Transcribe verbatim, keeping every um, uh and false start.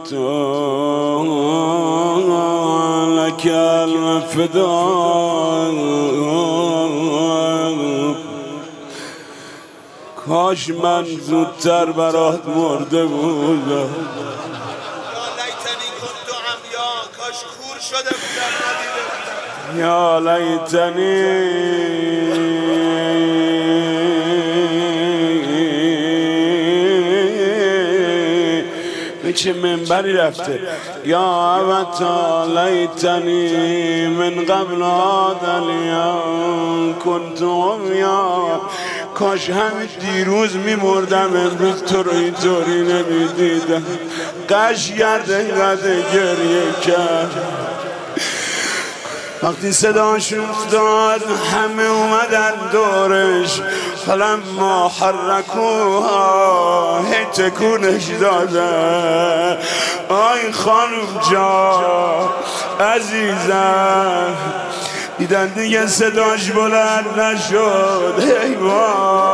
تو لك الفداء. کاش من زودتر برات مرده بودم. یا لیتنی کنت عمیا، کاش کور شده بودم ندیده بودم. یا لیتنی به چه منبری رفته. یا ابتا لیتنی من قبل هذا اليوم کنت عمیا. کاش همین دیروز میمردم امروز تو رو اینطوری نمیدیدم. قش گرد اینقدر گریه کرد. وقتی صداش افتاد همه اومدن دورش، فلما حرکوها هی تکونش دادن. آی خانم جا عزیزم، دیدن دیگه صداش بلند نشد. ای وای